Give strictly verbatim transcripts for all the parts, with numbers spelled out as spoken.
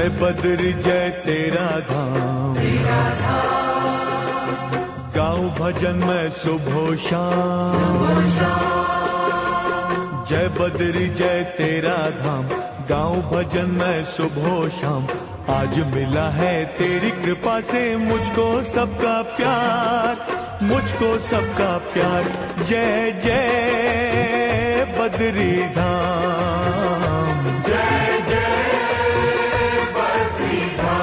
जय बद्री जय तेरा धाम, तेरा धाम। गाऊं भजन में सुबह शाम, जय बद्री जय तेरा धाम, गाऊं भजन में सुबह शाम। आज मिला है तेरी कृपा से मुझको सबका प्यार, मुझको सबका प्यार। जय जय बद्री धाम, जय जय बद्री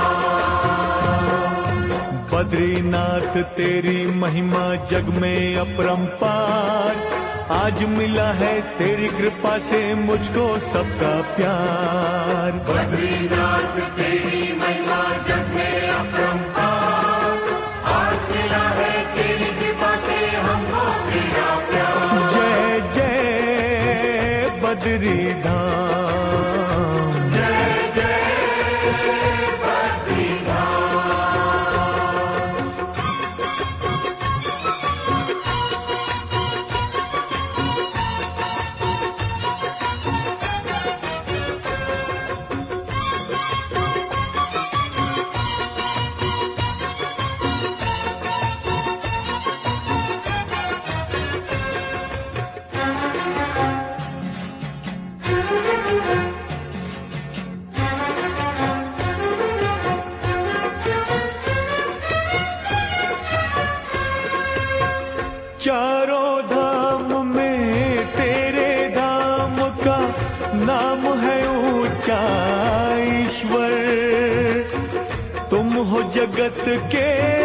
धाम। बद्रीनाथ तेरी महिमा जग में अपरंपार। आज मिला है तेरी कृपा से मुझको सबका प्यार। बद्रीनाथ तेरी महिमा जग में अपरंपार। आज मिला है तेरी कृपा से हमको तेरा प्यार। जय जय बद्री धाम, जय जय बद्री धाम। चारों धाम में तेरे धाम का नाम है ऊंचा ईश्वर। तुम हो जगत के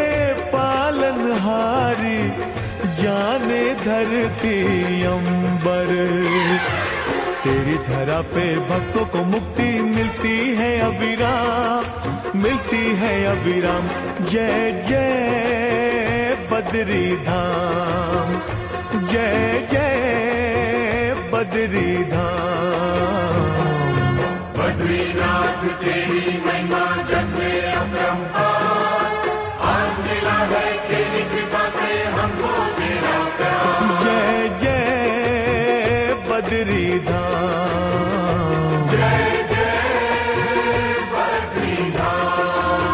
पालनहारी, जाने धरती अंबर। तेरी धरा पे भक्तों को मुक्ति मिलती है अविराम, मिलती है अविराम। जय जय बद्री धाम, जय जय बद्री धाम। बद्रीनाथ तेरी महिमा जग में अपरंपार। आज मिला है तेरी कृपा से हमको तेरा प्यार। जय जय बद्री धाम, जय जय बद्री धाम।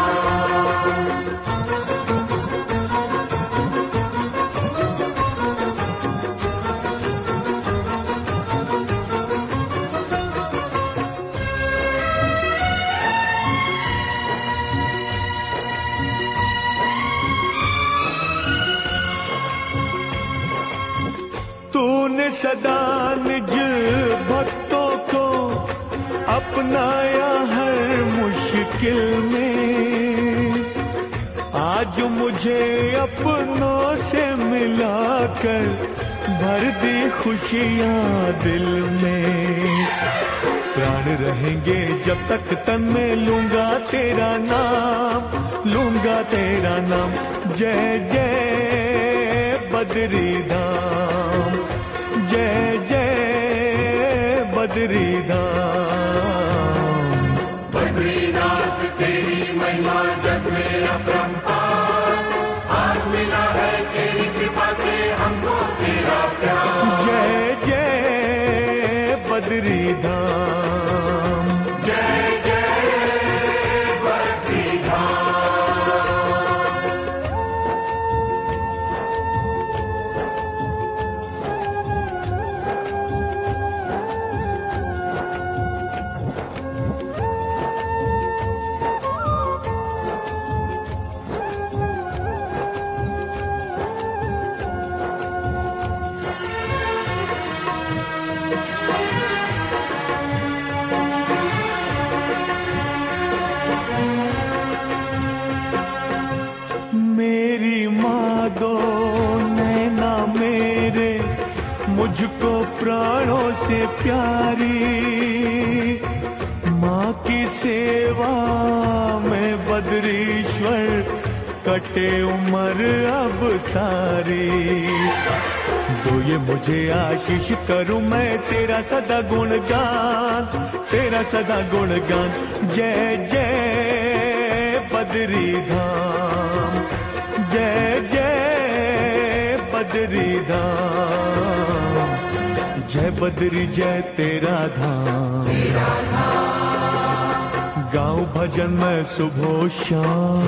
तूने सदा निज भक्तों को अपनाया हर मुश्किल में। आज मुझे अपनों से मिलाकर भर दी खुशियाँ दिल में। प्राण रहेंगे जब तक तन में लूंगा तेरा नाम, लूंगा तेरा नाम। जय जय बद्री धाम, जय जय बद्री धाम। बद्रीनाथ तेरी महिमा जग में अपरंपार। आज मिला है तेरी कृपा से हमको तेरा प्यार। जय जय बद्री धाम, जय जय बद्री धाम। मेरी माँ दो नैना मेरे मुझको प्राणों से प्यारी। माँ की सेवा में बद्रीश्वर कटे उम्र अब सारी। दो ये मुझे आशीष करूं मैं तेरा सदा गुणगान, तेरा सदा गुणगान। जय जय बद्री धाम, जय जय बद्री धाम। जय बद्री जय तेरा धाम, तेरा धाम। गाँव भजन में सुबह शाम,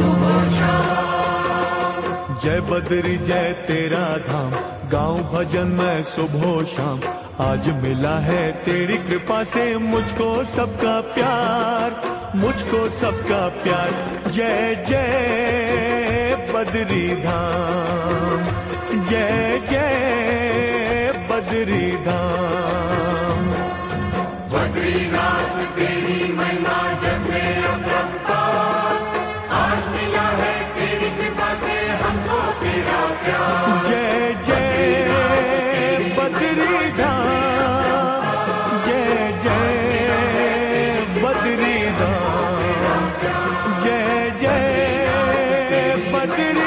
जय बद्री जय तेरा धाम, गाऊं भजन में सुबह शाम। आज मिला है तेरी कृपा से मुझको सबका प्यार, मुझको सबका प्यार। जय जय बद्री धाम, जय जय बद्री धाम। बद्रीनाथ तेरी महिमा जग में अपरंपार, आज मिला है तेरी कृपा से हमको तेरा प्यार। जय जय बद्री धाम, जय जय बद्री धाम, जय जय बद्री